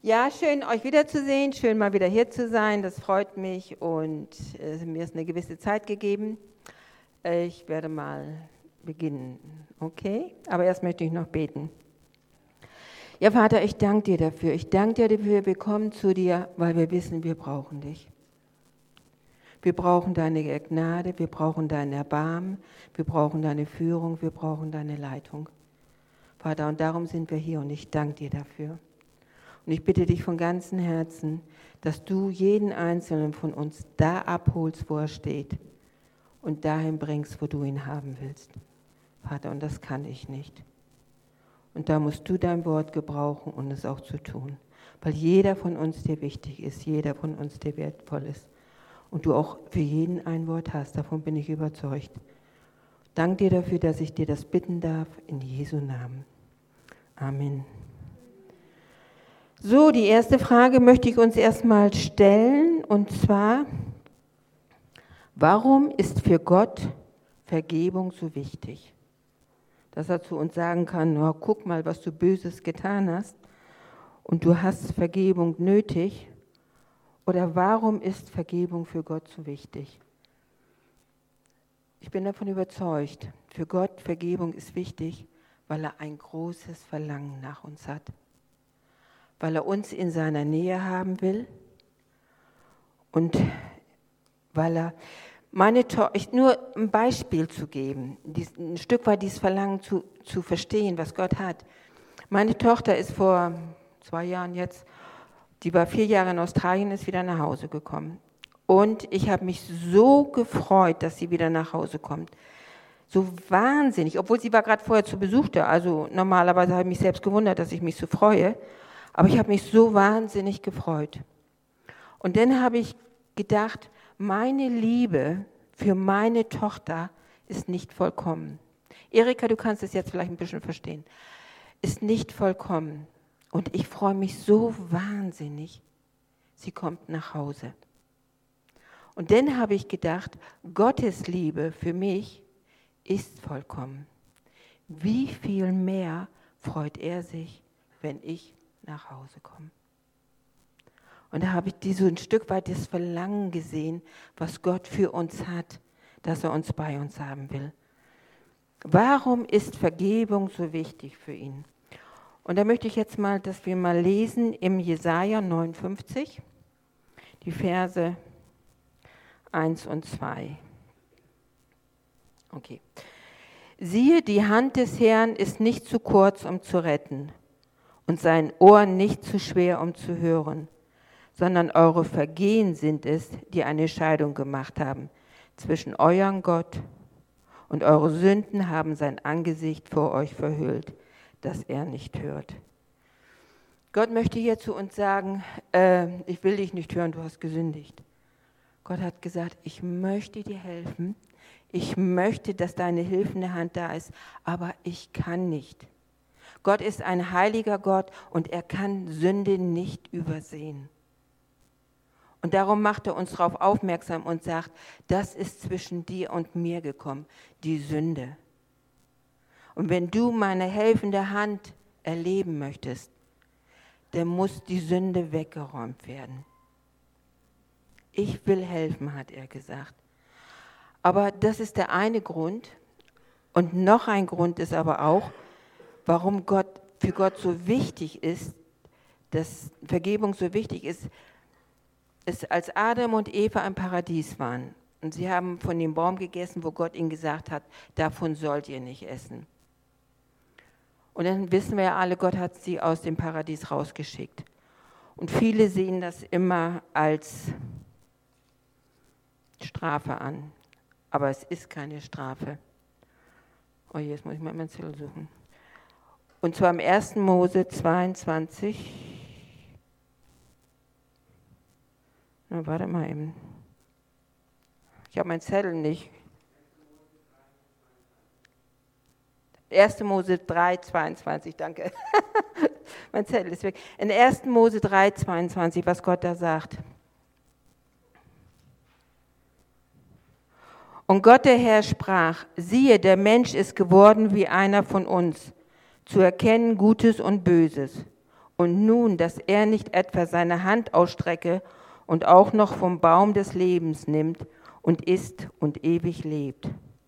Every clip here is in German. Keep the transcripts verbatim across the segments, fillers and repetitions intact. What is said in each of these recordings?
Ja, schön, euch wiederzusehen, schön mal wieder hier zu sein, das freut mich und äh, mir ist eine gewisse Zeit gegeben. Äh, ich werde mal beginnen, okay? Aber erst möchte ich noch beten. Ja, Vater, ich danke dir dafür. Ich danke dir dafür, wir kommen zu dir, weil wir wissen, wir brauchen dich. Wir brauchen deine Gnade, wir brauchen dein Erbarmen, wir brauchen deine Führung, wir brauchen deine Leitung. Vater, und darum sind wir hier und ich danke dir dafür. Und ich bitte dich von ganzem Herzen, dass du jeden Einzelnen von uns da abholst, wo er steht und dahin bringst, wo du ihn haben willst. Vater, und das kann ich nicht. Und da musst du dein Wort gebrauchen, um es auch zu tun. Weil jeder von uns dir wichtig ist, jeder von uns dir wertvoll ist. Und du auch für jeden ein Wort hast, davon bin ich überzeugt. Dank dir dafür, dass ich dir das bitten darf, in Jesu Namen. Amen. So, die erste Frage möchte ich uns erstmal stellen, und zwar, warum ist für Gott Vergebung so wichtig? Dass er zu uns sagen kann, oh, guck mal, was du Böses getan hast und du hast Vergebung nötig. Oder warum ist Vergebung für Gott so wichtig? Ich bin davon überzeugt, für Gott Vergebung ist wichtig, weil er ein großes Verlangen nach uns hat. Weil er uns in seiner Nähe haben will und weil er, meine Tochter, nur ein Beispiel zu geben, ein Stück weit dieses Verlangen zu, zu verstehen, was Gott hat. Meine Tochter ist vor zwei Jahren jetzt, die war vier Jahre in Australien, ist wieder nach Hause gekommen. Und ich habe mich so gefreut, dass sie wieder nach Hause kommt. So wahnsinnig, obwohl sie war gerade vorher zu Besuch da. Also normalerweise habe ich mich selbst gewundert, dass ich mich so freue. Aber ich habe mich so wahnsinnig gefreut. Und dann habe ich gedacht, meine Liebe für meine Tochter ist nicht vollkommen. Erika, du kannst es jetzt vielleicht ein bisschen verstehen. Ist nicht vollkommen. Und ich freue mich so wahnsinnig, sie kommt nach Hause. Und dann habe ich gedacht, Gottes Liebe für mich ist vollkommen. Wie viel mehr freut er sich, wenn ich nach Hause komme? Und da habe ich die so ein Stück weit das Verlangen gesehen, was Gott für uns hat, dass er uns bei uns haben will. Warum ist Vergebung so wichtig für ihn? Und da möchte ich jetzt mal, dass wir mal lesen im Jesaja neunundfünfzig, die Verse eins und zwei. Okay. Siehe, die Hand des Herrn ist nicht zu kurz, um zu retten, und sein Ohr nicht zu schwer, um zu hören, sondern eure Vergehen sind es, die eine Scheidung gemacht haben zwischen eurem Gott, und eure Sünden haben sein Angesicht vor euch verhüllt, dass er nicht hört. Gott möchte hier zu uns sagen, äh, ich will dich nicht hören, du hast gesündigt. Gott hat gesagt, ich möchte dir helfen, ich möchte, dass deine hilfende Hand da ist, aber ich kann nicht. Gott ist ein heiliger Gott und er kann Sünde nicht übersehen. Und darum macht er uns darauf aufmerksam und sagt, das ist zwischen dir und mir gekommen, die Sünde. Und wenn du meine helfende Hand erleben möchtest, dann muss die Sünde weggeräumt werden. Ich will helfen, hat er gesagt. Aber das ist der eine Grund. Und noch ein Grund ist aber auch, warum Gott für Gott so wichtig ist, dass Vergebung so wichtig ist, ist, als Adam und Eva im Paradies waren und sie haben von dem Baum gegessen, wo Gott ihnen gesagt hat, davon sollt ihr nicht essen. Und dann wissen wir ja alle, Gott hat sie aus dem Paradies rausgeschickt. Und viele sehen das immer als Strafe an. Aber es ist keine Strafe. Oh, jetzt muss ich mal meinen Zettel suchen. Und zwar im ersten Mose zweiundzwanzig. Na, warte mal eben. Ich habe meinen Zettel nicht. ersten Mose drei, zweiundzwanzig, danke. Mein Zettel ist weg. In ersten Mose drei, zweiundzwanzig, was Gott da sagt. Und Gott der Herr sprach, siehe, der Mensch ist geworden wie einer von uns, zu erkennen Gutes und Böses. Und nun, dass er nicht etwa seine Hand ausstrecke und auch noch vom Baum des Lebens nimmt und isst und ewig lebt.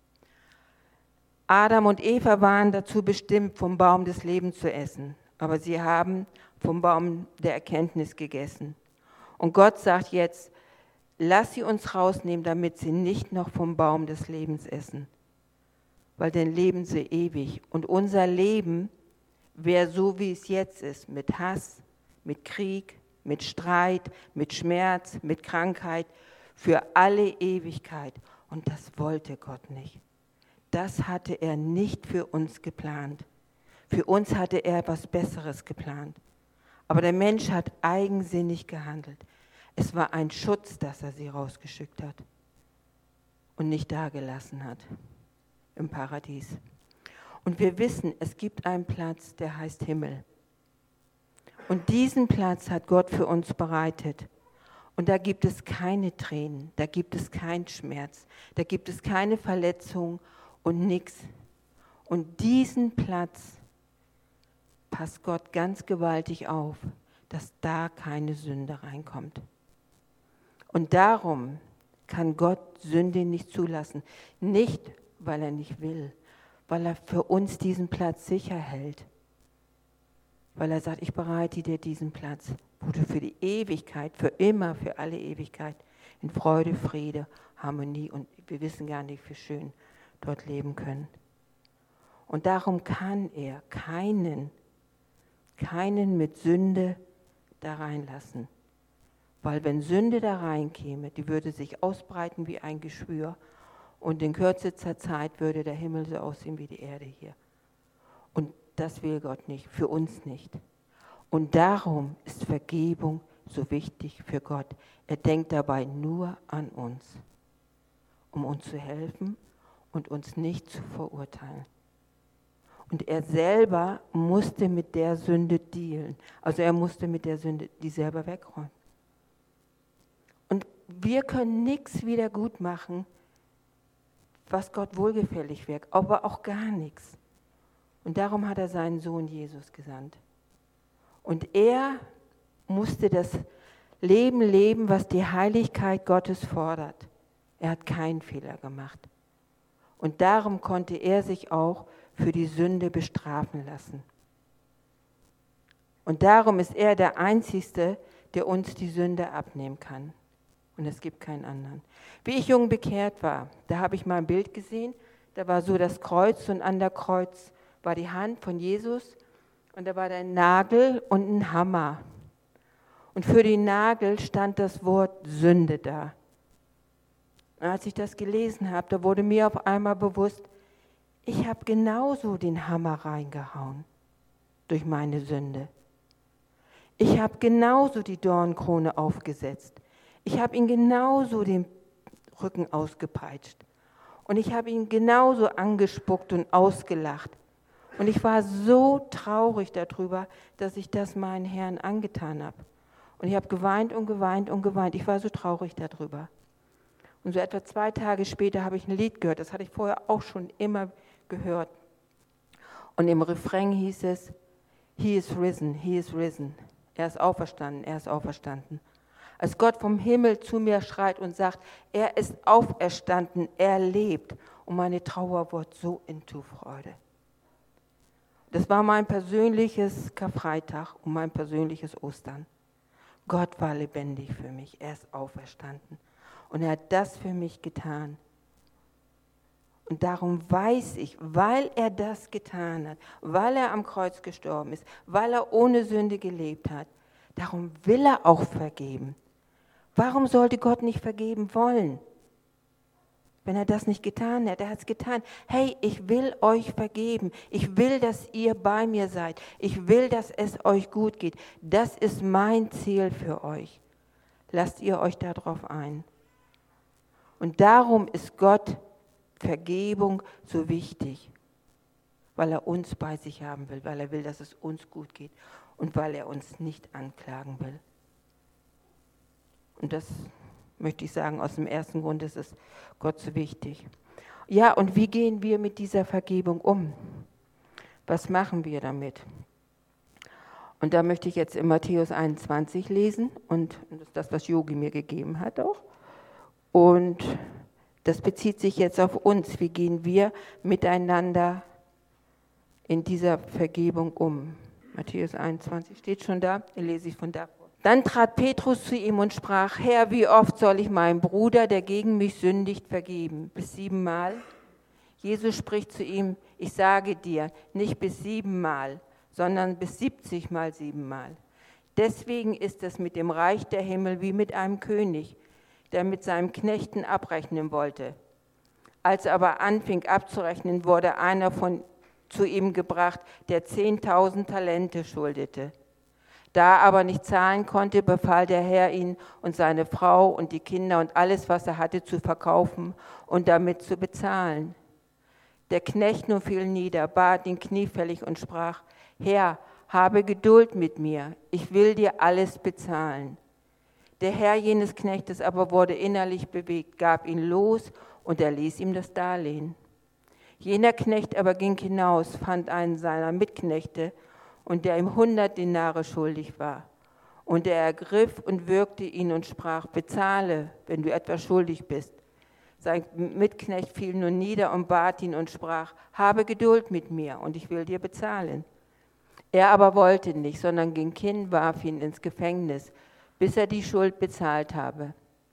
Adam und Eva waren dazu bestimmt, vom Baum des Lebens zu essen, aber sie haben vom Baum der Erkenntnis gegessen. Und Gott sagt jetzt, lass sie uns rausnehmen, damit sie nicht noch vom Baum des Lebens essen, weil dann leben sie ewig. Und unser Leben wäre so, wie es jetzt ist, mit Hass, mit Krieg, mit Streit, mit Schmerz, mit Krankheit, für alle Ewigkeit. Und das wollte Gott nicht. Das hatte er nicht für uns geplant. Für uns hatte er etwas Besseres geplant. Aber der Mensch hat eigensinnig gehandelt. Es war ein Schutz, dass er sie rausgeschickt hat und nicht dagelassen hat im Paradies. Und wir wissen, es gibt einen Platz, der heißt Himmel. Und diesen Platz hat Gott für uns bereitet. Und da gibt es keine Tränen, da gibt es keinen Schmerz, da gibt es keine Verletzung und nichts. Und diesen Platz passt Gott ganz gewaltig auf, dass da keine Sünde reinkommt. Und darum kann Gott Sünde nicht zulassen. Nicht, weil er nicht will, weil er für uns diesen Platz sicher hält. Weil er sagt, ich bereite dir diesen Platz, wo du für die Ewigkeit, für immer, für alle Ewigkeit in Freude, Friede, Harmonie und wir wissen gar nicht, wie schön dort leben können. Und darum kann er keinen, keinen mit Sünde da reinlassen. Weil wenn Sünde da reinkäme, die würde sich ausbreiten wie ein Geschwür und in kürzester Zeit würde der Himmel so aussehen wie die Erde hier. Und das will Gott nicht, für uns nicht. Und darum ist Vergebung so wichtig für Gott. Er denkt dabei nur an uns, um uns zu helfen und uns nicht zu verurteilen. Und er selber musste mit der Sünde dealen. Also er musste mit der Sünde die selber wegräumen. Und wir können nichts wieder gut machen, was Gott wohlgefällig wirkt, aber auch gar nichts. Und darum hat er seinen Sohn Jesus gesandt. Und er musste das Leben leben, was die Heiligkeit Gottes fordert. Er hat keinen Fehler gemacht. Und darum konnte er sich auch für die Sünde bestrafen lassen. Und darum ist er der Einzige, der uns die Sünde abnehmen kann. Und es gibt keinen anderen. Wie ich jung bekehrt war, da habe ich mal ein Bild gesehen, da war so das Kreuz und an der Kreuz war die Hand von Jesus und da war ein Nagel und ein Hammer. Und für den Nagel stand das Wort Sünde da. Und als ich das gelesen habe, da wurde mir auf einmal bewusst, ich habe genauso den Hammer reingehauen durch meine Sünde. Ich habe genauso die Dornkrone aufgesetzt. Ich habe ihn genauso den Rücken ausgepeitscht. Und ich habe ihn genauso angespuckt und ausgelacht. Und ich war so traurig darüber, dass ich das meinen Herrn angetan habe. Und ich habe geweint und geweint und geweint. Ich war so traurig darüber. Und so etwa zwei Tage später habe ich ein Lied gehört. Das hatte ich vorher auch schon immer gehört. Und im Refrain hieß es, He is risen, he is risen. Er ist auferstanden, er ist auferstanden. Als Gott vom Himmel zu mir schreit und sagt, er ist auferstanden, er lebt. Und meine Trauer wurde so into Freude. Das war mein persönliches Karfreitag und mein persönliches Ostern. Gott war lebendig für mich, er ist auferstanden. Und er hat das für mich getan. Und darum weiß ich, weil er das getan hat, weil er am Kreuz gestorben ist, weil er ohne Sünde gelebt hat, darum will er auch vergeben. Warum sollte Gott nicht vergeben wollen, wenn er das nicht getan hat? Er hat es getan. Hey, ich will euch vergeben. Ich will, dass ihr bei mir seid. Ich will, dass es euch gut geht. Das ist mein Ziel für euch. Lasst ihr euch darauf ein. Und darum ist Gott Vergebung so wichtig, weil er uns bei sich haben will, weil er will, dass es uns gut geht und weil er uns nicht anklagen will. Und das möchte ich sagen, aus dem ersten Grund ist es Gott so wichtig. Ja, und wie gehen wir mit dieser Vergebung um? Was machen wir damit? Und da möchte ich jetzt in Matthäus einundzwanzig lesen und das ist das, was Yogi mir gegeben hat auch. Und das bezieht sich jetzt auf uns. Wie gehen wir miteinander in dieser Vergebung um? Matthäus einundzwanzig steht schon da, den lese ich von da vor. Dann trat Petrus zu ihm und sprach, Herr, wie oft soll ich meinem Bruder, der gegen mich sündigt, vergeben? Bis siebenmal? Jesus spricht zu ihm, ich sage dir, nicht bis siebenmal, sondern bis siebzigmal siebenmal. Deswegen ist es mit dem Reich der Himmel wie mit einem König, der mit seinem Knechten abrechnen wollte. Als er aber anfing abzurechnen, wurde einer von zu ihm gebracht, der zehntausend Talente schuldete. Da er aber nicht zahlen konnte, befahl der Herr ihn und seine Frau und die Kinder und alles, was er hatte, zu verkaufen und damit zu bezahlen. Der Knecht nun fiel nieder, bat ihn kniefällig und sprach, Herr, habe Geduld mit mir, ich will dir alles bezahlen. Der Herr jenes Knechtes aber wurde innerlich bewegt, gab ihn los und er ließ ihm das Darlehen. Jener Knecht aber ging hinaus, fand einen seiner Mitknechte, und der ihm hundert Denare schuldig war. Und er ergriff und würgte ihn und sprach, bezahle, wenn du etwas schuldig bist. Sein Mitknecht fiel nun nieder und bat ihn und sprach, habe Geduld mit mir, und ich will dir bezahlen. Er aber wollte nicht, sondern ging hin, warf ihn ins Gefängnis, bis er die Schuld bezahlt habe.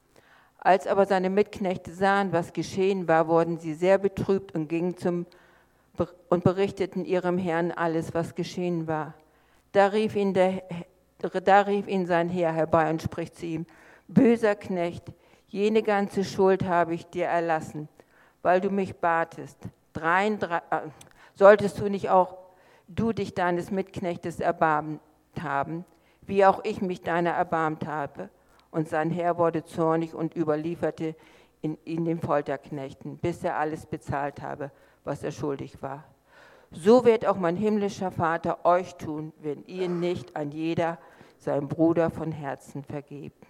Als aber seine Mitknechte sahen, was geschehen war, wurden sie sehr betrübt und gingen zum und berichteten ihrem Herrn alles, was geschehen war. Da rief ihn, der, da rief ihn sein Herr herbei und spricht zu ihm, böser Knecht, jene ganze Schuld habe ich dir erlassen, weil du mich batest. Drein, drei, äh, solltest du nicht auch du dich deines Mitknechtes erbarmt haben, wie auch ich mich deiner erbarmt habe? Und sein Herr wurde zornig und überlieferte ihn, ihn den Folterknechten, bis er alles bezahlt habe, was er schuldig war. So wird auch mein himmlischer Vater euch tun, wenn ihr nicht an jeder seinem Bruder von Herzen vergebt.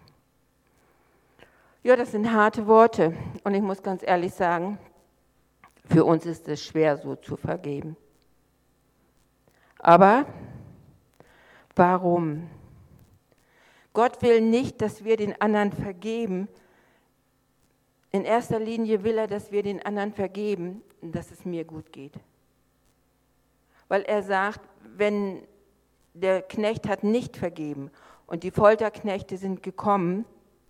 Ja, das sind harte Worte und ich muss ganz ehrlich sagen, für uns ist es schwer, so zu vergeben. Aber warum? Gott will nicht, dass wir den anderen vergeben. In erster Linie will er, dass wir den anderen vergeben, dass es mir gut geht. Weil er sagt, wenn der Knecht hat nicht vergeben und die Folterknechte sind gekommen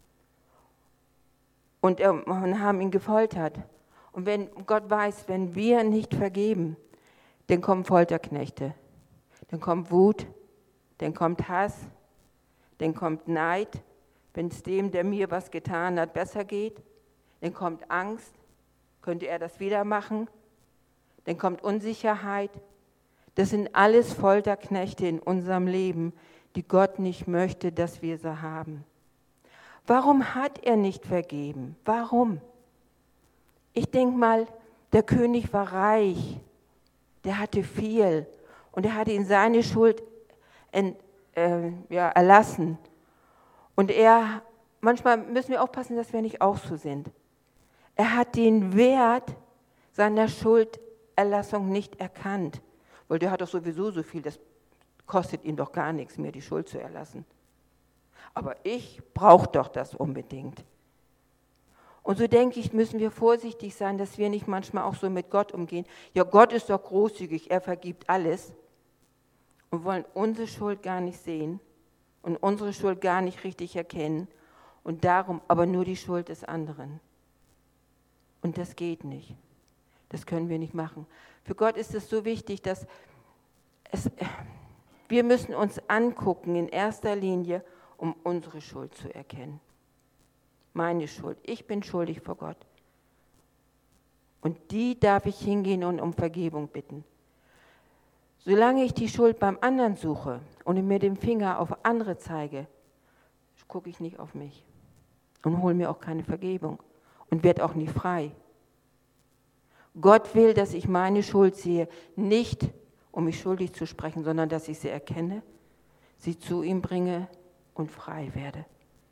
und, er, und haben ihn gefoltert. Und wenn Gott weiß, wenn wir nicht vergeben, dann kommen Folterknechte, dann kommt Wut, dann kommt Hass, dann kommt Neid, wenn es dem, der mir was getan hat, besser geht. Dann kommt Angst, könnte er das wieder machen. Dann kommt Unsicherheit. Das sind alles Folterknechte in unserem Leben, die Gott nicht möchte, dass wir sie haben. Warum hat er nicht vergeben? Warum? Ich denke mal, der König war reich, der hatte viel und er hatte ihm seine Schuld ent, äh, ja, erlassen. Und er, manchmal müssen wir aufpassen, dass wir nicht auch so sind. Er hat den Wert seiner Schulderlassung nicht erkannt, weil der hat doch sowieso so viel, das kostet ihn doch gar nichts, mir die Schuld zu erlassen. Aber ich brauche doch das unbedingt. Und so denke ich, müssen wir vorsichtig sein, dass wir nicht manchmal auch so mit Gott umgehen. Ja, Gott ist doch großzügig, er vergibt alles. Und wollen unsere Schuld gar nicht sehen und unsere Schuld gar nicht richtig erkennen und darum aber nur die Schuld des anderen. Und das geht nicht. Das können wir nicht machen. Für Gott ist es so wichtig, dass es, wir müssen uns angucken in erster Linie, um unsere Schuld zu erkennen. Meine Schuld. Ich bin schuldig vor Gott. Und die darf ich hingehen und um Vergebung bitten. Solange ich die Schuld beim anderen suche und mir den Finger auf andere zeige, gucke ich nicht auf mich und hole mir auch keine Vergebung und werde auch nie frei. Gott will, dass ich meine Schuld sehe, nicht um mich schuldig zu sprechen, sondern dass ich sie erkenne, sie zu ihm bringe und frei werde.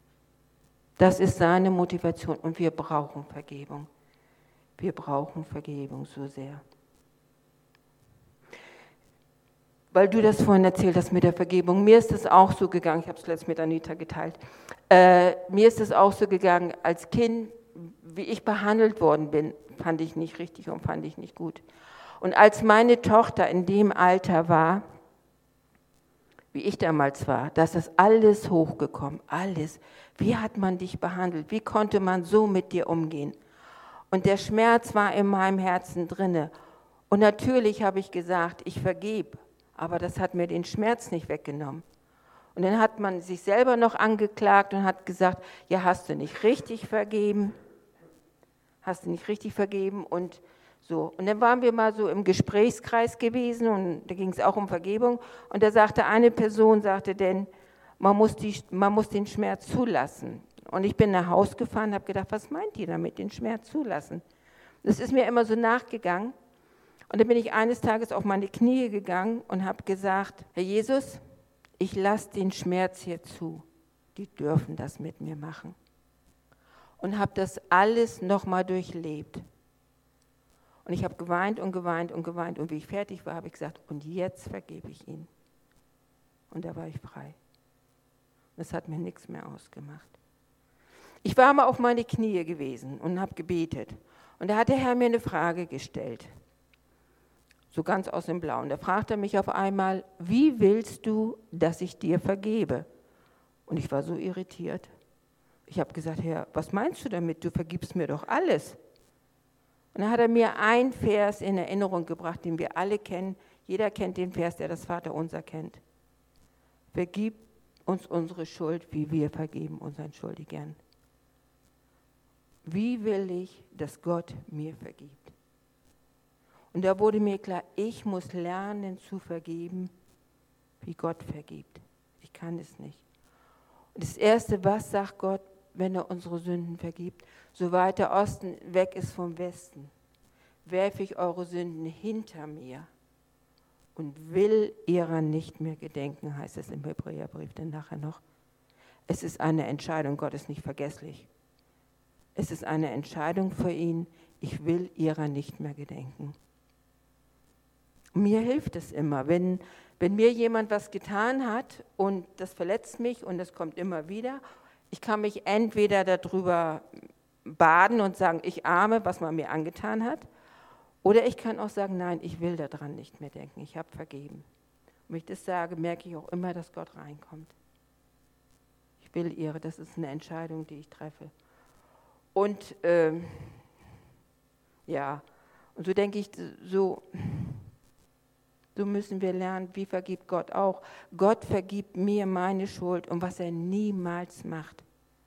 Das ist seine Motivation und wir brauchen Vergebung. Wir brauchen Vergebung so sehr. weil du das vorhin erzählt hast mit der Vergebung. Mir ist es auch so gegangen, ich habe es letztens mit Anita geteilt, äh, mir ist es auch so gegangen, als Kind, wie ich behandelt worden bin, fand ich nicht richtig und fand ich nicht gut. Und als meine Tochter in dem Alter war, wie ich damals war, da ist das alles hochgekommen, alles. Wie hat man dich behandelt? Wie konnte man so mit dir umgehen? Und der Schmerz war in meinem Herzen drinne. Und natürlich habe ich gesagt, ich vergebe, aber das hat mir den Schmerz nicht weggenommen. Und dann hat man sich selber noch angeklagt und hat gesagt, ja, hast du nicht richtig vergeben? Hast du nicht richtig vergeben? Und so. Und dann waren wir mal so im Gesprächskreis gewesen und da ging es auch um Vergebung. Und da sagte eine Person, sagte denn, man muss, die, man muss den Schmerz zulassen. Und ich bin nach Hause gefahren und habe gedacht, was meint ihr damit, den Schmerz zulassen? Das ist mir immer so nachgegangen. Und dann bin ich eines Tages auf meine Knie gegangen und habe gesagt, Herr Jesus, ich lasse den Schmerz hier zu. Die dürfen das mit mir machen. Und habe das alles nochmal durchlebt. Und ich habe geweint und geweint und geweint. Und wie ich fertig war, habe ich gesagt, und jetzt vergebe ich ihn. Und da war ich frei. Und es hat mir nichts mehr ausgemacht. Ich war mal auf meine Knie gewesen und habe gebetet. Und da hat der Herr mir eine Frage gestellt. So ganz aus dem Blauen. Da fragte er mich auf einmal, wie willst du, dass ich dir vergebe? Und ich war so irritiert. Ich habe gesagt, Herr, was meinst du damit? Du vergibst mir doch alles. Und dann hat er mir einen Vers in Erinnerung gebracht, den wir alle kennen. Jeder kennt den Vers, der das Vaterunser kennt. Vergib uns unsere Schuld, wie wir vergeben unseren Schuldigern. Wie will ich, dass Gott mir vergibt? Und da wurde mir klar, ich muss lernen zu vergeben, wie Gott vergibt. Ich kann es nicht. Und das Erste, was sagt Gott, wenn er unsere Sünden vergibt? So weit der Osten weg ist vom Westen, werfe ich eure Sünden hinter mir und will ihrer nicht mehr gedenken, heißt es im Hebräerbrief dann nachher noch. Es ist eine Entscheidung, Gott ist nicht vergesslich. Es ist eine Entscheidung für ihn, ich will ihrer nicht mehr gedenken. Mir hilft es immer, wenn, wenn mir jemand was getan hat und das verletzt mich und das kommt immer wieder. Ich kann mich entweder darüber baden und sagen, ich arme, was man mir angetan hat, oder ich kann auch sagen, nein, ich will daran nicht mehr denken, ich habe vergeben. Und wenn ich das sage, merke ich auch immer, dass Gott reinkommt. Ich will ihre, das ist eine Entscheidung, die ich treffe. Und ähm, ja, und so denke ich, so... So müssen wir lernen, wie vergibt Gott auch. Gott vergibt mir meine Schuld und was er niemals macht.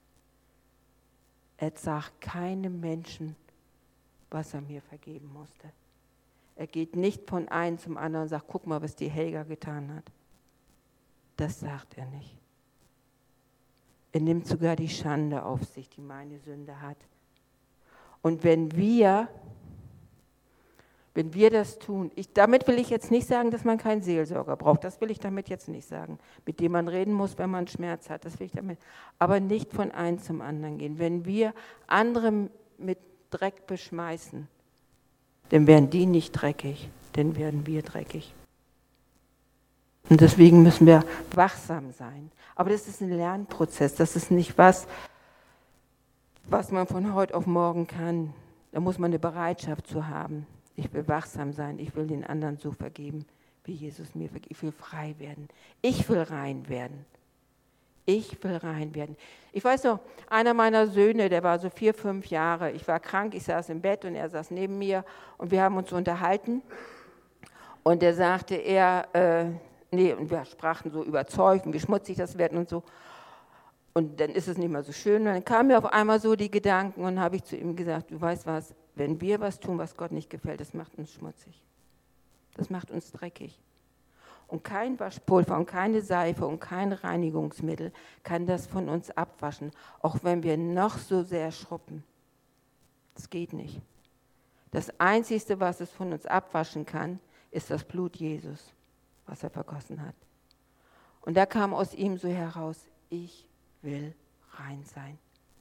Er sagt keinem Menschen, was er mir vergeben musste. Er geht nicht von einem zum anderen und sagt, guck mal, was die Helga getan hat. Das sagt er nicht. Er nimmt sogar die Schande auf sich, die meine Sünde hat. Und wenn wir... Wenn wir das tun, ich, damit will ich jetzt nicht sagen, dass man keinen Seelsorger braucht, das will ich damit jetzt nicht sagen, mit dem man reden muss, wenn man Schmerz hat, das will ich damit, aber nicht von einem zum anderen gehen. Wenn wir andere mit Dreck beschmeißen, dann werden die nicht dreckig, dann werden wir dreckig. Und deswegen müssen wir wachsam sein. Aber das ist ein Lernprozess, das ist nicht was, was man von heute auf morgen kann. Da muss man eine Bereitschaft zu haben. Ich will wachsam sein, ich will den anderen so vergeben, wie Jesus mir vergibt. Ich will frei werden, ich will rein werden. Ich will rein werden. Ich weiß noch, einer meiner Söhne, der war so vier, fünf Jahre, ich war krank, ich saß im Bett und er saß neben mir und wir haben uns unterhalten. Und er sagte, er, äh, nee, und wir sprachen so überzeugt und wie schmutzig das wird und so. Und dann ist es nicht mehr so schön. Und dann kamen mir auf einmal so die Gedanken und habe ich zu ihm gesagt, du weißt was, wenn wir was tun, was Gott nicht gefällt, das macht uns schmutzig. Das macht uns dreckig. Und kein Waschpulver und keine Seife und kein Reinigungsmittel kann das von uns abwaschen, auch wenn wir noch so sehr schruppen. Das geht nicht. Das Einzige, was es von uns abwaschen kann, ist das Blut Jesus, was er vergossen hat. Und da kam aus ihm so heraus, ich will rein sein.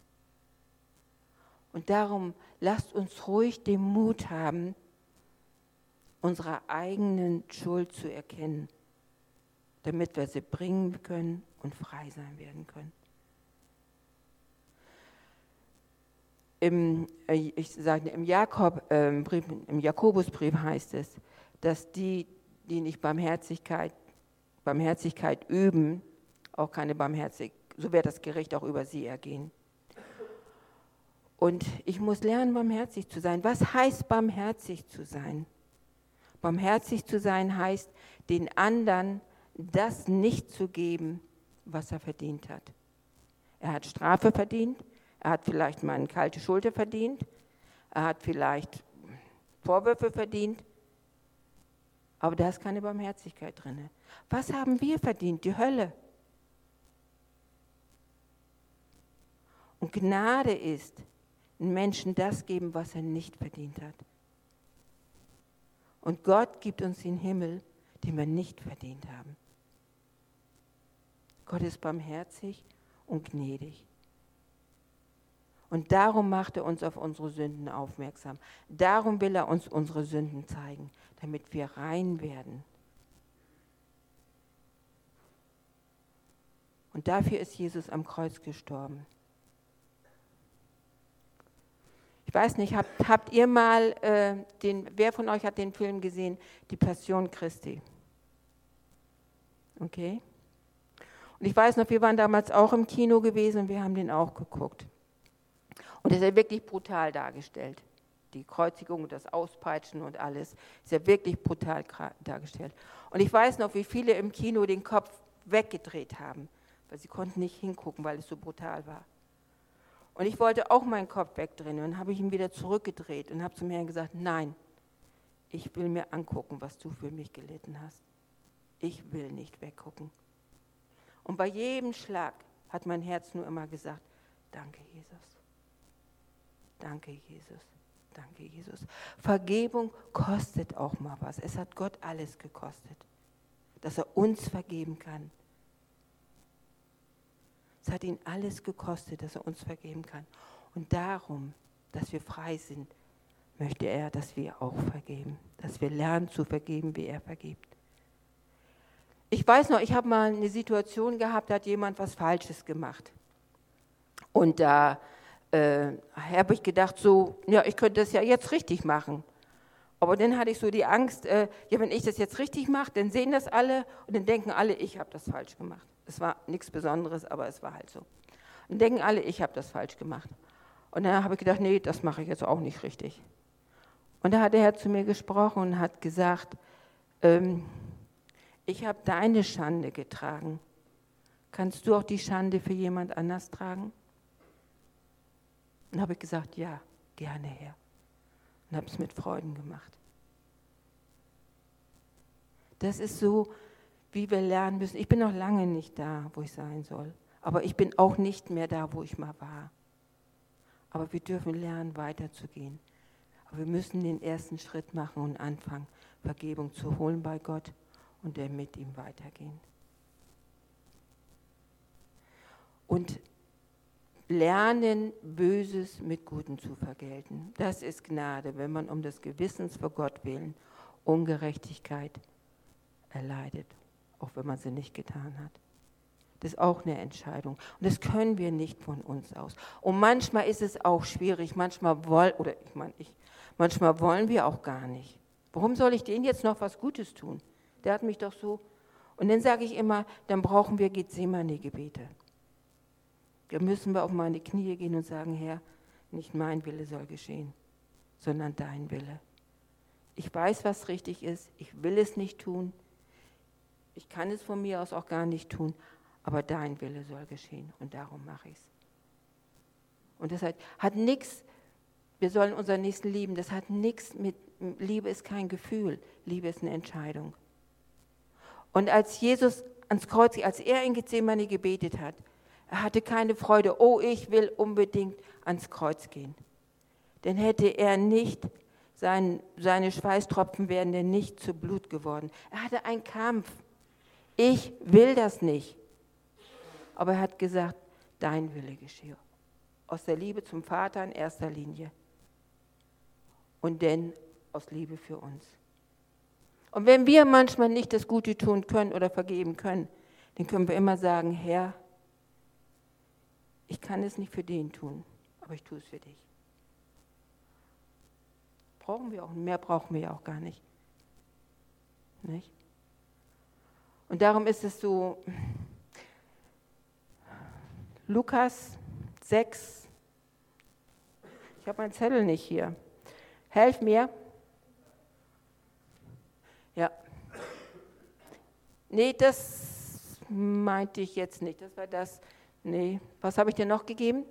Und darum lasst uns ruhig den Mut haben, unsere eigenen Schuld zu erkennen. damit wir sie bringen können und frei sein werden können. Im, ich sage, im, Jakob, äh, Brief, im Jakobusbrief heißt es, dass die, die nicht Barmherzigkeit, Barmherzigkeit üben, auch keine Barmherzigkeit, so wird das Gericht auch über sie ergehen. Und ich muss lernen, barmherzig zu sein. Was heißt barmherzig zu sein? Barmherzig zu sein heißt, den anderen das nicht zu geben, was er verdient hat. Er hat Strafe verdient, er hat vielleicht mal eine kalte Schulter verdient, er hat vielleicht Vorwürfe verdient, aber da ist keine Barmherzigkeit drin. Was haben wir verdient? Die Hölle. Und Gnade ist, den Menschen das geben, was er nicht verdient hat. Und Gott gibt uns den Himmel, den wir nicht verdient haben. Gott ist barmherzig und gnädig. Und darum macht er uns auf unsere Sünden aufmerksam. Darum will er uns unsere Sünden zeigen, damit wir rein werden. Und dafür ist Jesus am Kreuz gestorben. Ich weiß nicht, habt, habt ihr mal, äh, den, wer von euch hat den Film gesehen, Die Passion Christi? Okay. Und ich weiß noch, wir waren damals auch im Kino gewesen und wir haben den auch geguckt. Und das ist ja wirklich brutal dargestellt. Die Kreuzigung und das Auspeitschen und alles ist ja wirklich brutal dargestellt. Und ich weiß noch, wie viele im Kino den Kopf weggedreht haben, weil sie konnten nicht hingucken, weil es so brutal war. Und ich wollte auch meinen Kopf wegdrehen und habe ich ihn wieder zurückgedreht und habe zum Herrn gesagt, nein, ich will mir angucken, was du für mich gelitten hast. Ich will nicht weggucken. Und bei jedem Schlag hat mein Herz nur immer gesagt, danke Jesus, danke Jesus, danke Jesus. Vergebung kostet auch mal was. Es hat Gott alles gekostet, dass er uns vergeben kann. Es hat ihn alles gekostet, dass er uns vergeben kann. Und darum, dass wir frei sind, möchte er, dass wir auch vergeben. Dass wir lernen zu vergeben, wie er vergibt. Ich weiß noch, ich habe mal eine Situation gehabt, da hat jemand was Falsches gemacht. Und da äh, habe ich gedacht, so, ja, ich könnte das ja jetzt richtig machen. Aber dann hatte ich so die Angst, äh, ja, wenn ich das jetzt richtig mache, dann sehen das alle und dann denken alle, ich habe das falsch gemacht. Es war nichts Besonderes, aber es war halt so. Und denken alle, ich habe das falsch gemacht. Und dann habe ich gedacht, nee, das mache ich jetzt auch nicht richtig. Und da hat der Herr zu mir gesprochen und hat gesagt, ähm, ich habe deine Schande getragen. Kannst du auch die Schande für jemand anders tragen? Und dann habe ich gesagt, ja, gerne, Herr. Und habe es mit Freuden gemacht. Das ist so, wie wir lernen müssen. Ich bin noch lange nicht da, wo ich sein soll. Aber ich bin auch nicht mehr da, wo ich mal war. Aber wir dürfen lernen, weiterzugehen. Aber wir müssen den ersten Schritt machen und anfangen, Vergebung zu holen bei Gott und dann mit ihm weitergehen. Und lernen, Böses mit Gutem zu vergelten. Das ist Gnade, wenn man um des Gewissens vor Gott willen Ungerechtigkeit erleidet, auch wenn man sie nicht getan hat. Das ist auch eine Entscheidung. Und das können wir nicht von uns aus. Und manchmal ist es auch schwierig, manchmal wollen, oder ich meine, ich, manchmal wollen wir auch gar nicht. Warum soll ich denen jetzt noch was Gutes tun? Der hat mich doch so. Und dann sage ich immer, dann brauchen wir Gethsemane-Gebete. Da müssen wir auf meine Knie gehen und sagen, Herr, nicht mein Wille soll geschehen, sondern dein Wille. Ich weiß, was richtig ist. Ich will es nicht tun. Ich kann es von mir aus auch gar nicht tun, aber dein Wille soll geschehen und darum mache ich es. Und das hat, hat nichts, wir sollen unseren Nächsten lieben, das hat nichts mit, Liebe ist kein Gefühl, Liebe ist eine Entscheidung. Und als Jesus ans Kreuz, als er in Gethsemane gebetet hat, er hatte keine Freude, oh, ich will unbedingt ans Kreuz gehen. Dann hätte er nicht, sein, seine Schweißtropfen wären denn nicht zu Blut geworden. Er hatte einen Kampf. Ich will das nicht. Aber er hat gesagt, dein Wille geschehe. Aus der Liebe zum Vater in erster Linie. Und dann aus Liebe für uns. Und wenn wir manchmal nicht das Gute tun können oder vergeben können, dann können wir immer sagen, Herr, ich kann es nicht für den tun, aber ich tue es für dich. Brauchen wir auch, mehr brauchen wir ja auch gar nicht. Nicht? Und darum ist es so, Lukas sechs, ich habe meinen Zettel nicht hier. Helf mir. Ja. Nee, das meinte ich jetzt nicht. Das war das. Nee. Was habe ich dir noch gegeben?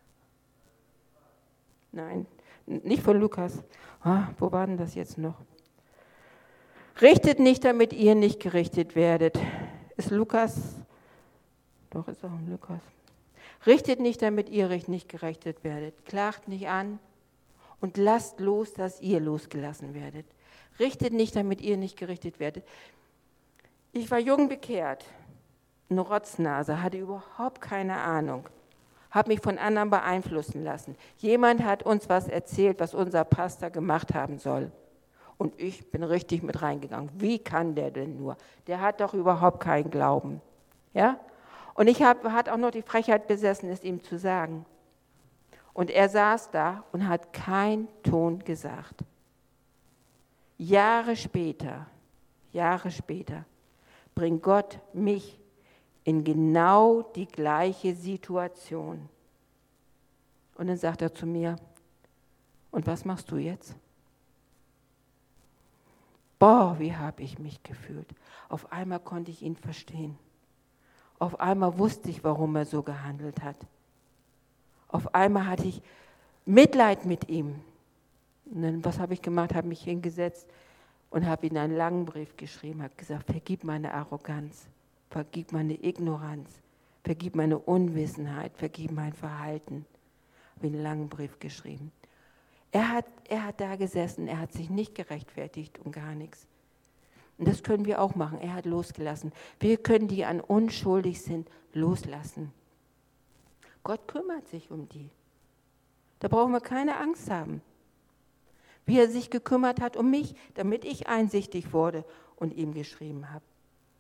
Nein, nicht von Lukas. Ah, wo war denn das jetzt noch? Richtet nicht, damit ihr nicht gerichtet werdet. Ist Lukas? Doch, ist auch ein Lukas. Richtet nicht, damit ihr nicht gerechtet werdet. Klagt nicht an und lasst los, dass ihr losgelassen werdet. Richtet nicht, damit ihr nicht gerichtet werdet. Ich war jung bekehrt, eine Rotznase, hatte überhaupt keine Ahnung, habe mich von anderen beeinflussen lassen. Jemand hat uns was erzählt, was unser Pastor gemacht haben soll. Und ich bin richtig mit reingegangen. Wie kann der denn nur? Der hat doch überhaupt keinen Glauben. Ja? Und ich habe hat auch noch die Frechheit besessen, es ihm zu sagen. Und er saß da und hat keinen Ton gesagt. Jahre später, Jahre später, bringt Gott mich in genau die gleiche Situation. Und dann sagt er zu mir, und was machst du jetzt? Boah, wie habe ich mich gefühlt. Auf einmal konnte ich ihn verstehen. Auf einmal wusste ich, warum er so gehandelt hat. Auf einmal hatte ich Mitleid mit ihm. Und dann, was habe ich gemacht? Habe mich hingesetzt und habe ihm einen langen Brief geschrieben, habe gesagt, vergib meine Arroganz, vergib meine Ignoranz, vergib meine Unwissenheit, vergib mein Verhalten. Habe ihm einen langen Brief geschrieben. Er hat, er hat da gesessen, er hat sich nicht gerechtfertigt und gar nichts. Und das können wir auch machen. Er hat losgelassen. Wir können die, die an unschuldig sind, loslassen. Gott kümmert sich um die. Da brauchen wir keine Angst haben. Wie er sich gekümmert hat um mich, damit ich einsichtig wurde und ihm geschrieben habe.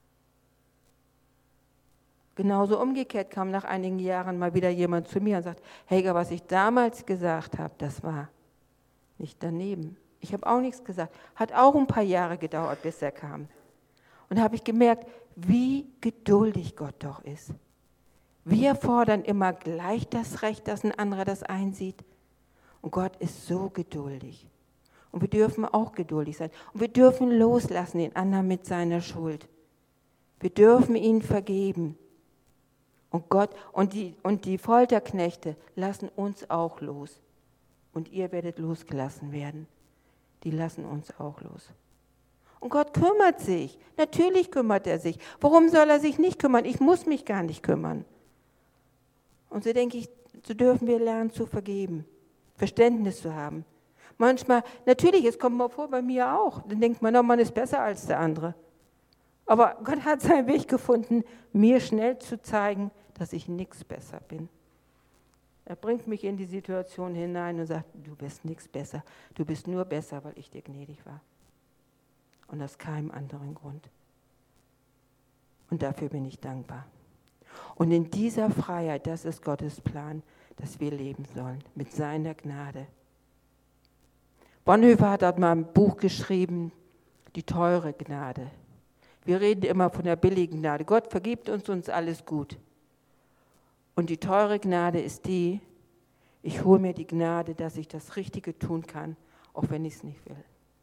Genauso umgekehrt kam nach einigen Jahren mal wieder jemand zu mir und sagt, Helga, was ich damals gesagt habe, das war nicht daneben. Ich habe auch nichts gesagt. Hat auch ein paar Jahre gedauert, bis er kam. Und da habe ich gemerkt, wie geduldig Gott doch ist. Wir fordern immer gleich das Recht, dass ein anderer das einsieht. Und Gott ist so geduldig. Und wir dürfen auch geduldig sein. Und wir dürfen loslassen den anderen mit seiner Schuld. Wir dürfen ihn vergeben. Und Gott und die, und die Folterknechte lassen uns auch los. Und ihr werdet losgelassen werden. Die lassen uns auch los. Und Gott kümmert sich. Natürlich kümmert er sich. Warum soll er sich nicht kümmern? Ich muss mich gar nicht kümmern. Und so denke ich, so dürfen wir lernen zu vergeben, Verständnis zu haben. Manchmal, natürlich, es kommt mal vor bei mir auch, dann denkt man, oh, man ist besser als der andere. Aber Gott hat seinen Weg gefunden, mir schnell zu zeigen, dass ich nichts besser bin. Er bringt mich in die Situation hinein und sagt, du bist nichts besser. Du bist nur besser, weil ich dir gnädig war. Und aus keinem anderen Grund. Und dafür bin ich dankbar. Und in dieser Freiheit, das ist Gottes Plan, dass wir leben sollen, mit seiner Gnade. Bonhoeffer hat dort mal ein Buch geschrieben, die teure Gnade. Wir reden immer von der billigen Gnade. Gott vergibt uns uns alles gut. Und die teure Gnade ist die, ich hole mir die Gnade, dass ich das Richtige tun kann, auch wenn ich es nicht will.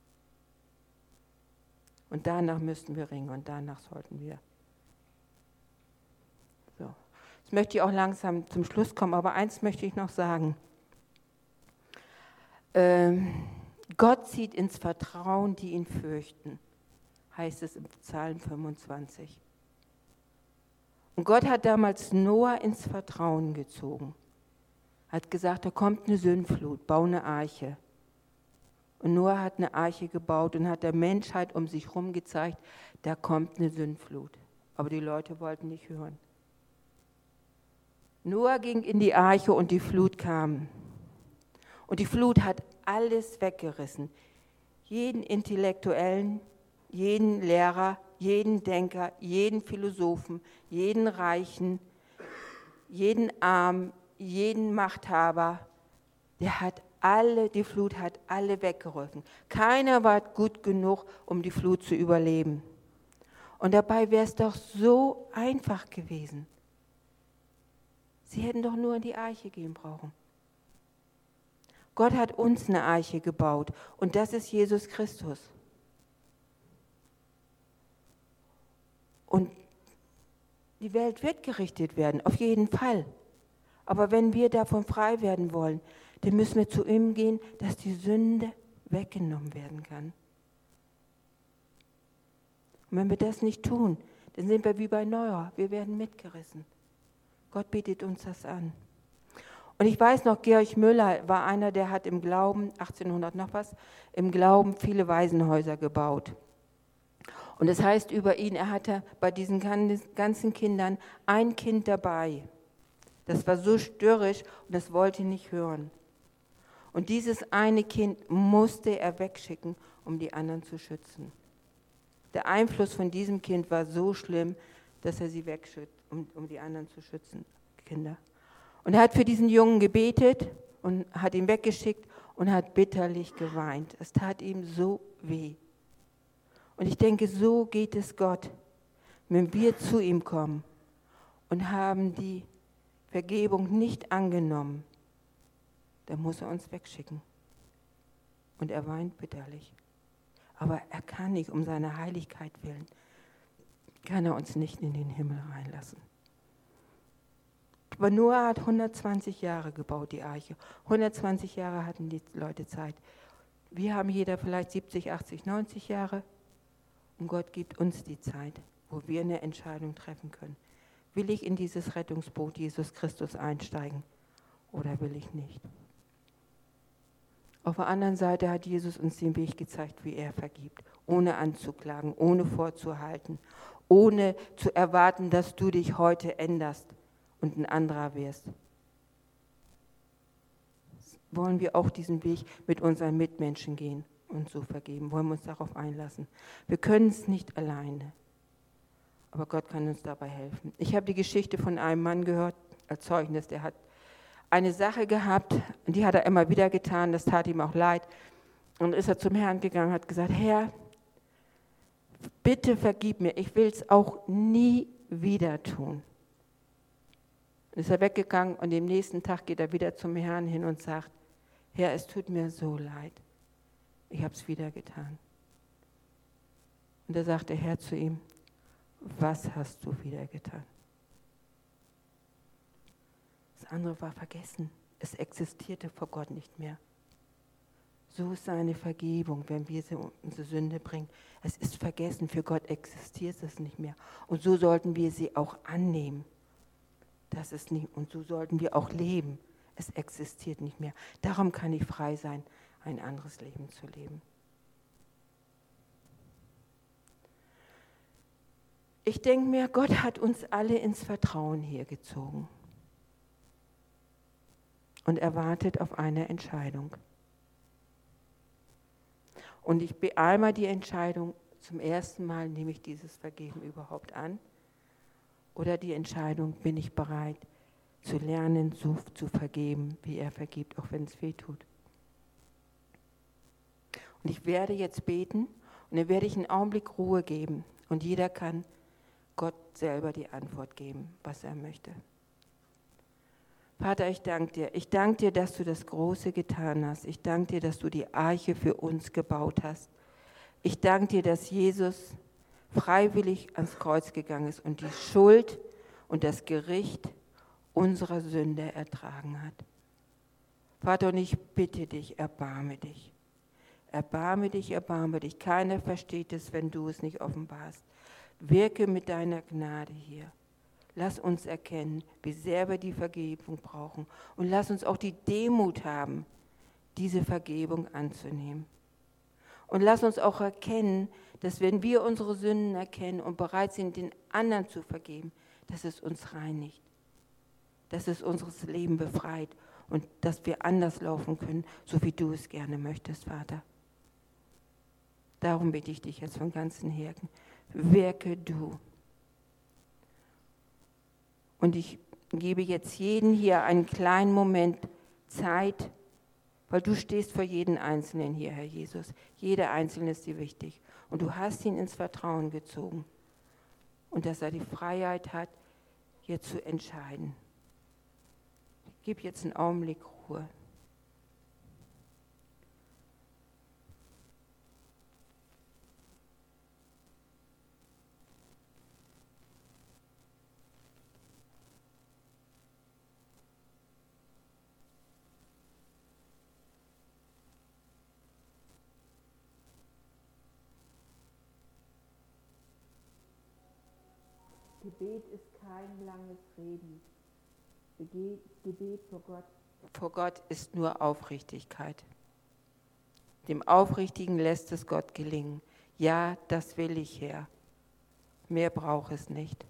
Und danach müssten wir ringen und danach sollten wir. So. Jetzt möchte ich auch langsam zum Schluss kommen, aber eins möchte ich noch sagen. Ähm, Gott zieht ins Vertrauen, die ihn fürchten, heißt es im Psalm fünfundzwanzig. Und Gott hat damals Noah ins Vertrauen gezogen. Hat gesagt, da kommt eine Sündflut, bau eine Arche. Und Noah hat eine Arche gebaut und hat der Menschheit um sich herum gezeigt, da kommt eine Sündflut. Aber die Leute wollten nicht hören. Noah ging in die Arche und die Flut kam. Und die Flut hat alles weggerissen. Jeden Intellektuellen, jeden Lehrer, jeden Denker, jeden Philosophen, jeden Reichen, jeden Armen, jeden Machthaber. Der hat alle, die Flut hat alle weggeholfen. Keiner war gut genug, um die Flut zu überleben. Und dabei wäre es doch so einfach gewesen. Sie hätten doch nur in die Arche gehen brauchen. Gott hat uns eine Arche gebaut und das ist Jesus Christus. Und die Welt wird gerichtet werden, auf jeden Fall. Aber wenn wir davon frei werden wollen, dann müssen wir zu ihm gehen, dass die Sünde weggenommen werden kann. Und wenn wir das nicht tun, dann sind wir wie bei Noah, wir werden mitgerissen. Gott bietet uns das an. Und ich weiß noch, Georg Müller war einer, der hat im Glauben, achtzehnhundert noch was, im Glauben viele Waisenhäuser gebaut. Und das heißt über ihn, er hatte bei diesen ganzen Kindern ein Kind dabei. Das war so störrisch und das wollte nicht hören. Und dieses eine Kind musste er wegschicken, um die anderen zu schützen. Der Einfluss von diesem Kind war so schlimm, dass er sie wegschützt, um, um die anderen zu schützen, Kinder. Und er hat für diesen Jungen gebetet und hat ihn weggeschickt und hat bitterlich geweint. Es tat ihm so weh. Und ich denke, so geht es Gott, wenn wir zu ihm kommen und haben die Vergebung nicht angenommen, dann muss er uns wegschicken. Und er weint bitterlich. Aber er kann nicht, um seine Heiligkeit willen, kann er uns nicht in den Himmel reinlassen. Aber Noah hat hundertzwanzig Jahre gebaut, die Arche. hundertzwanzig Jahre hatten die Leute Zeit. Wir haben jeder vielleicht siebzig, achtzig, neunzig Jahre. Und Gott gibt uns die Zeit, wo wir eine Entscheidung treffen können. Will ich in dieses Rettungsboot Jesus Christus einsteigen oder will ich nicht? Auf der anderen Seite hat Jesus uns den Weg gezeigt, wie er vergibt, ohne anzuklagen, ohne vorzuhalten, ohne zu erwarten, dass du dich heute änderst und ein anderer wirst. Wollen wir auch diesen Weg mit unseren Mitmenschen gehen und so vergeben? Wollen wir uns darauf einlassen? Wir können es nicht alleine, aber Gott kann uns dabei helfen. Ich habe die Geschichte von einem Mann gehört, als Zeugnis, der hat eine Sache gehabt, und die hat er immer wieder getan, das tat ihm auch leid. Und ist er zum Herrn gegangen, hat gesagt, Herr, bitte vergib mir, ich will es auch nie wieder tun. Und ist er weggegangen und am nächsten Tag geht er wieder zum Herrn hin und sagt, Herr, es tut mir so leid, ich habe es wieder getan. Und da sagt der Herr zu ihm, was hast du wieder getan? Das andere war vergessen. Es existierte vor Gott nicht mehr. So ist seine Vergebung, wenn wir sie unsere Sünde bringen. Es ist vergessen, für Gott existiert es nicht mehr. Und so sollten wir sie auch annehmen. Das ist nicht, und so sollten wir auch leben. Es existiert nicht mehr. Darum kann ich frei sein, ein anderes Leben zu leben. Ich denke mir, Gott hat uns alle ins Vertrauen hergezogen und er wartet auf eine Entscheidung. Und ich beeile die Entscheidung, zum ersten Mal nehme ich dieses Vergeben überhaupt an, oder die Entscheidung, bin ich bereit zu lernen, so zu vergeben, wie er vergibt, auch wenn es weh tut. Und ich werde jetzt beten und dann werde ich einen Augenblick Ruhe geben und jeder kann Gott selber die Antwort geben, was er möchte. Vater, ich danke dir. Ich danke dir, dass du das Große getan hast. Ich danke dir, dass du die Arche für uns gebaut hast. Ich danke dir, dass Jesus freiwillig ans Kreuz gegangen ist und die Schuld und das Gericht unserer Sünde ertragen hat. Vater, und ich bitte dich, erbarme dich. Erbarme dich, erbarme dich. Keiner versteht es, wenn du es nicht offenbarst. Wirke mit deiner Gnade hier. Lass uns erkennen, wie sehr wir die Vergebung brauchen. Und lass uns auch die Demut haben, diese Vergebung anzunehmen. Und lass uns auch erkennen, dass wenn wir unsere Sünden erkennen und bereit sind, den anderen zu vergeben, dass es uns reinigt. Dass es unser Leben befreit und dass wir anders laufen können, so wie du es gerne möchtest, Vater. Darum bitte ich dich jetzt von ganzem Herzen, wirke du. Und ich gebe jetzt jedem hier einen kleinen Moment Zeit, weil du stehst vor jedem Einzelnen hier, Herr Jesus. Jeder Einzelne ist dir wichtig. Und du hast ihn ins Vertrauen gezogen. Und dass er die Freiheit hat, hier zu entscheiden. Gib jetzt einen Augenblick Ruhe. Gebet ist kein langes Reden. Gebet vor Gott, vor Gott ist nur Aufrichtigkeit. Dem Aufrichtigen lässt es Gott gelingen. Ja, das will ich, Herr. Mehr braucht es nicht.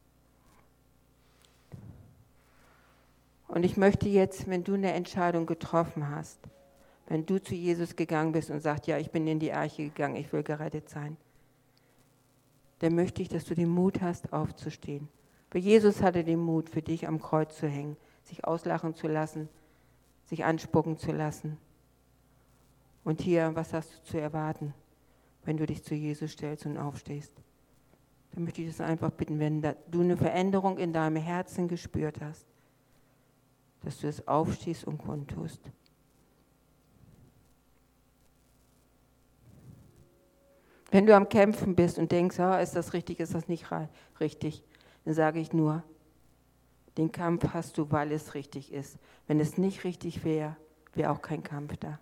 Und ich möchte jetzt, wenn du eine Entscheidung getroffen hast, wenn du zu Jesus gegangen bist und sagst, ja, ich bin in die Arche gegangen, ich will gerettet sein, dann möchte ich, dass du den Mut hast, aufzustehen. Weil Jesus hatte den Mut, für dich am Kreuz zu hängen, sich auslachen zu lassen, sich anspucken zu lassen. Und hier, was hast du zu erwarten, wenn du dich zu Jesus stellst und aufstehst? Dann möchte ich das einfach bitten, wenn du eine Veränderung in deinem Herzen gespürt hast, dass du es aufstehst und kundtust. Wenn du am Kämpfen bist und denkst, oh, ist das richtig, ist das nicht richtig, dann sage ich nur, den Kampf hast du, weil es richtig ist. Wenn es nicht richtig wäre, wäre auch kein Kampf da.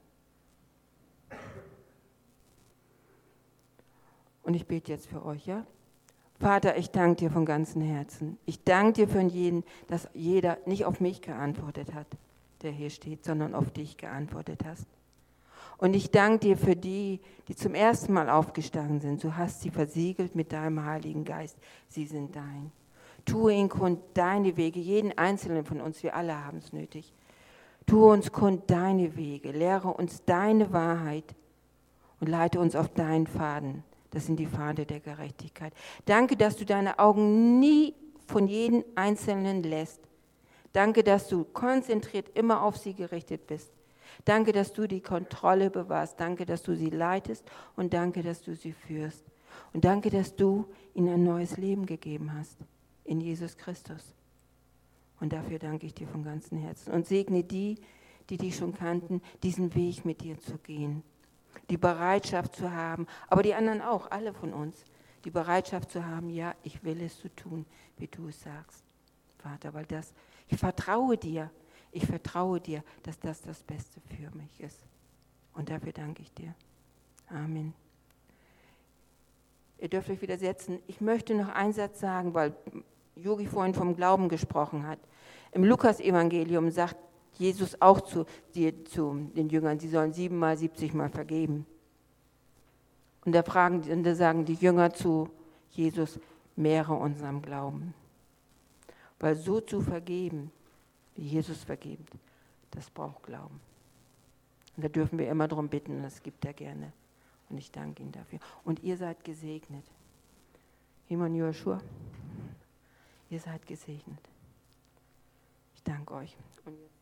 Und ich bete jetzt für euch, ja? Vater, ich danke dir von ganzem Herzen. Ich danke dir für jeden, dass jeder nicht auf mich geantwortet hat, der hier steht, sondern auf dich geantwortet hast. Und ich danke dir für die, die zum ersten Mal aufgestanden sind. Du hast sie versiegelt mit deinem Heiligen Geist. Sie sind dein. Tue ihnen kund deine Wege, jeden einzelnen von uns, wir alle haben es nötig. Tue uns kund deine Wege, lehre uns deine Wahrheit und leite uns auf deinen Pfaden. Das sind die Pfade der Gerechtigkeit. Danke, dass du deine Augen nie von jedem Einzelnen lässt. Danke, dass du konzentriert immer auf sie gerichtet bist. Danke, dass du die Kontrolle bewahrst. Danke, dass du sie leitest und danke, dass du sie führst. Und danke, dass du ihnen ein neues Leben gegeben hast in Jesus Christus. Und dafür danke ich dir von ganzem Herzen. Und segne die, die dich schon kannten, diesen Weg mit dir zu gehen. Die Bereitschaft zu haben, aber die anderen auch, alle von uns, die Bereitschaft zu haben, ja, ich will es so tun, wie du es sagst, Vater, weil das, ich vertraue dir, ich vertraue dir, dass das das Beste für mich ist. Und dafür danke ich dir. Amen. Ihr dürft euch wieder setzen. Ich möchte noch einen Satz sagen, weil Yogi vorhin vom Glauben gesprochen hat. Im Lukas-Evangelium sagt Jesus auch zu, die, zu den Jüngern, sie sollen siebenmal, siebzigmal vergeben. Und da, fragen, und da sagen die Jünger zu Jesus, mehre unserem Glauben. Weil so zu vergeben, wie Jesus vergibt, das braucht Glauben. Und da dürfen wir immer darum bitten und das gibt er gerne. Und ich danke ihm dafür. Und ihr seid gesegnet. Himon Joshua, ihr seid gesegnet. Ich danke euch. Und